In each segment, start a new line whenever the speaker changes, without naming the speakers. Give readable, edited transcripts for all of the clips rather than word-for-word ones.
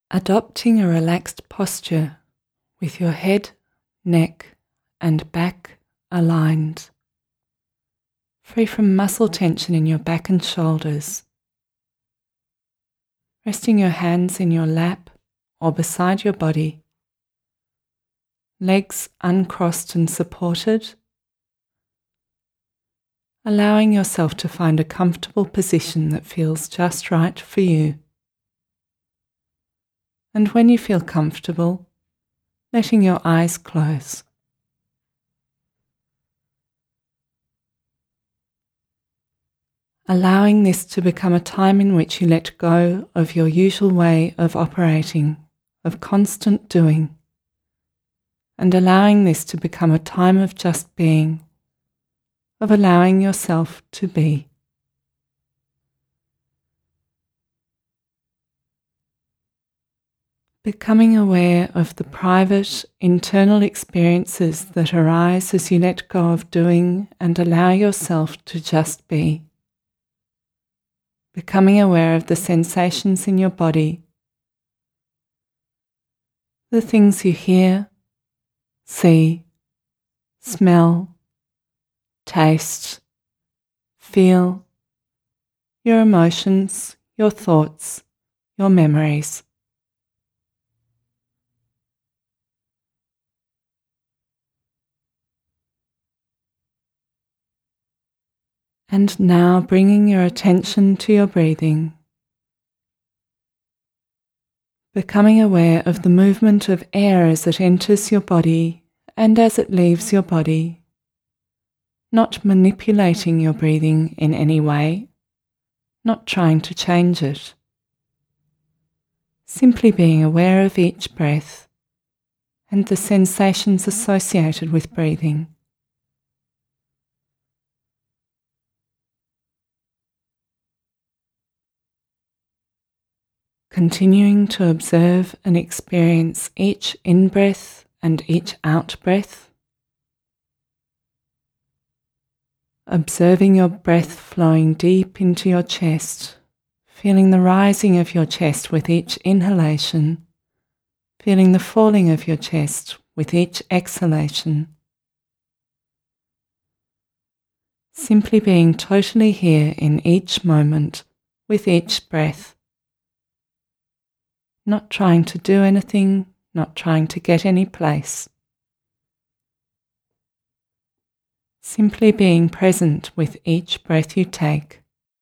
Adopting a relaxed posture with your head, neck and back aligned, free from muscle tension in your back and shoulders. Resting your hands in your lap or beside your body, legs uncrossed and supported, allowing yourself to find a comfortable position that feels just right for you. And when you feel comfortable, letting your eyes close. Allowing this to become a time in which you let go of your usual way of operating, of constant doing, and allowing this to become a time of just being, of allowing yourself to be. Becoming aware of the private, internal experiences that arise as you let go of doing and allow yourself to just be. Becoming aware of the sensations in your body, the things you hear, see, smell, taste, feel, your emotions, your thoughts, your memories. And now bringing your attention to your breathing, becoming aware of the movement of air as it enters your body and as it leaves your body, not manipulating your breathing in any way, not trying to change it, simply being aware of each breath and the sensations associated with breathing. Continuing to observe and experience each in-breath and each out-breath. Observing your breath flowing deep into your chest, feeling the rising of your chest with each inhalation, feeling the falling of your chest with each exhalation. Simply being totally here in each moment with each breath. Not trying to do anything, not trying to get any place. Simply being present with each breath you take.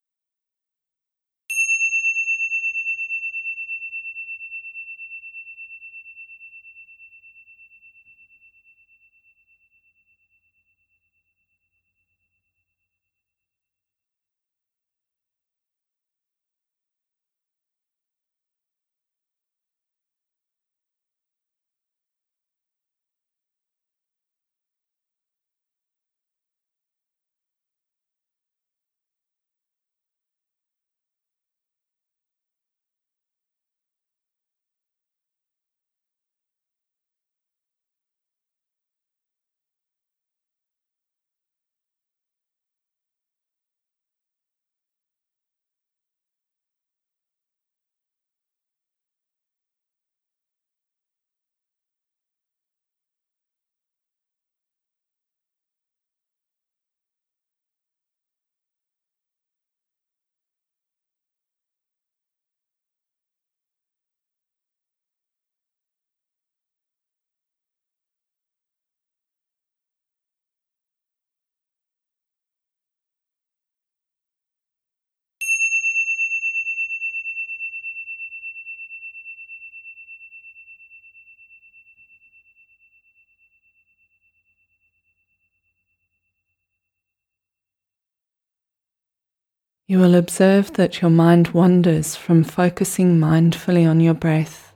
You will observe that your mind wanders from focusing mindfully on your breath,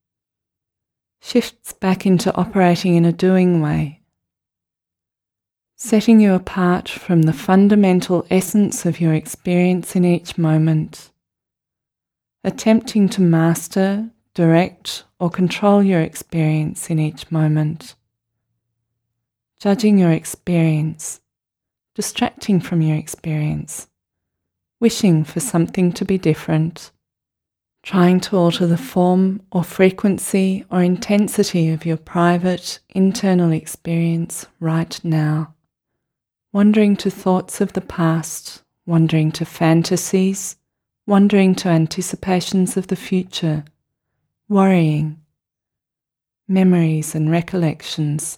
shifts back into operating in a doing way, setting you apart from the fundamental essence of your experience in each moment, attempting to master, direct, or control your experience in each moment, judging your experience, distracting from your experience, wishing for something to be different, trying to alter the form or frequency or intensity of your private internal experience right now, wandering to thoughts of the past, wandering to fantasies, wandering to anticipations of the future, worrying, memories and recollections.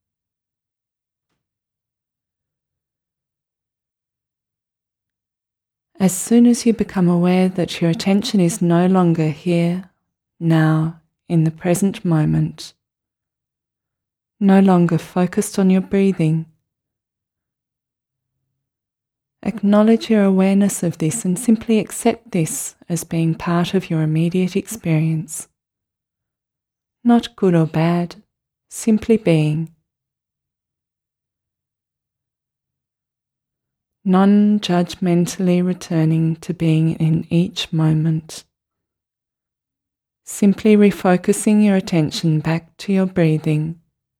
As soon as you become aware that your attention is no longer here, now, in the present moment, no longer focused on your breathing, acknowledge your awareness of this and simply accept this as being part of your immediate experience. Not good or bad, simply being. Non-judgmentally returning to being in each moment. Simply refocusing your attention back to your breathing.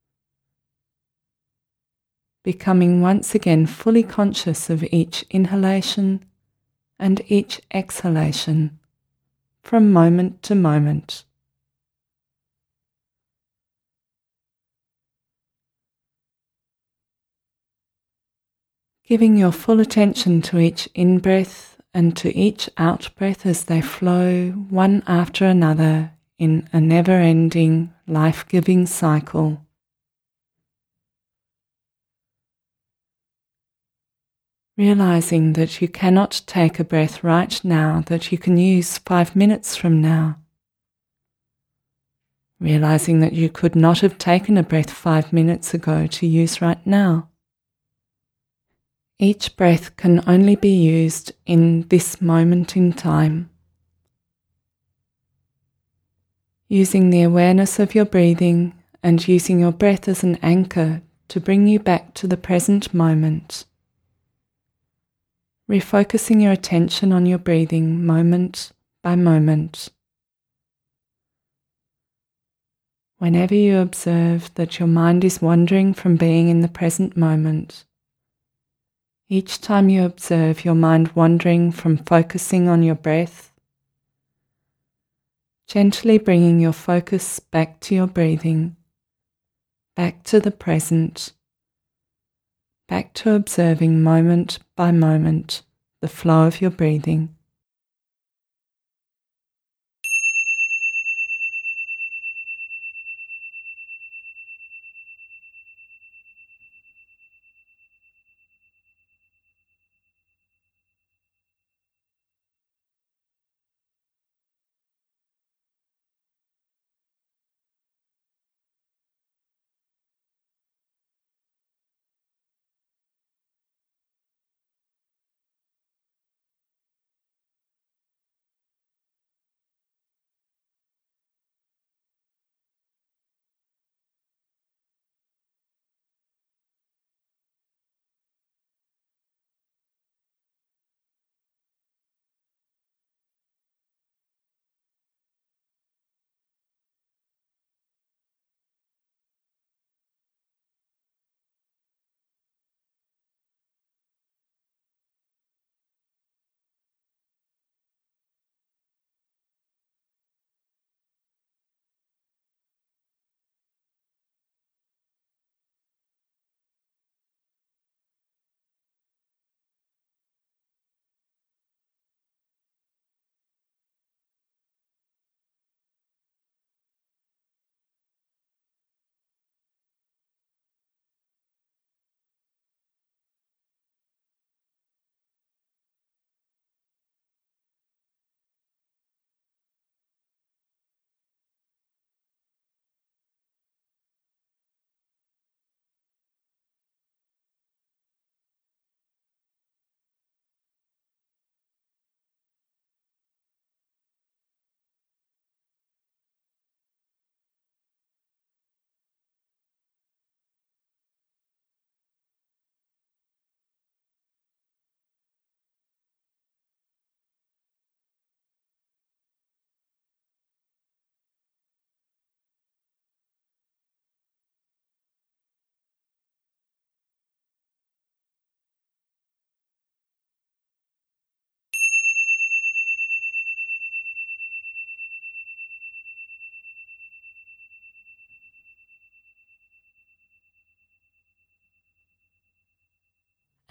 Becoming once again fully conscious of each inhalation and each exhalation from moment to moment. Giving your full attention to each in-breath and to each out-breath as they flow one after another in a never-ending, life-giving cycle. Realizing that you cannot take a breath right now that you can use 5 minutes from now. Realizing that you could not have taken a breath 5 minutes ago to use right now. Each breath can only be used in this moment in time. Using the awareness of your breathing and using your breath as an anchor to bring you back to the present moment. Refocusing your attention on your breathing moment by moment. Whenever you observe that your mind is wandering from being in the present moment, each time you observe your mind wandering from focusing on your breath, gently bringing your focus back to your breathing, back to the present, back to observing moment by moment the flow of your breathing.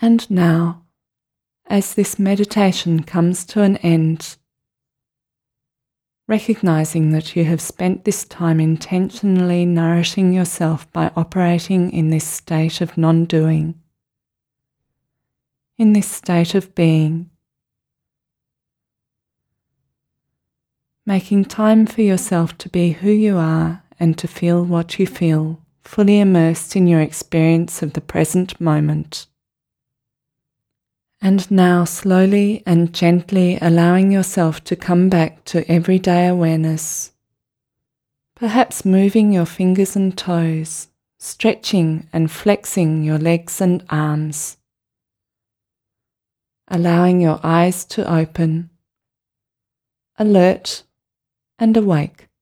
And now, as this meditation comes to an end, recognizing that you have spent this time intentionally nourishing yourself by operating in this state of non-doing, in this state of being, making time for yourself to be who you are and to feel what you feel, fully immersed in your experience of the present moment. And now slowly and gently allowing yourself to come back to everyday awareness, perhaps moving your fingers and toes, stretching and flexing your legs and arms, allowing your eyes to open, alert and awake.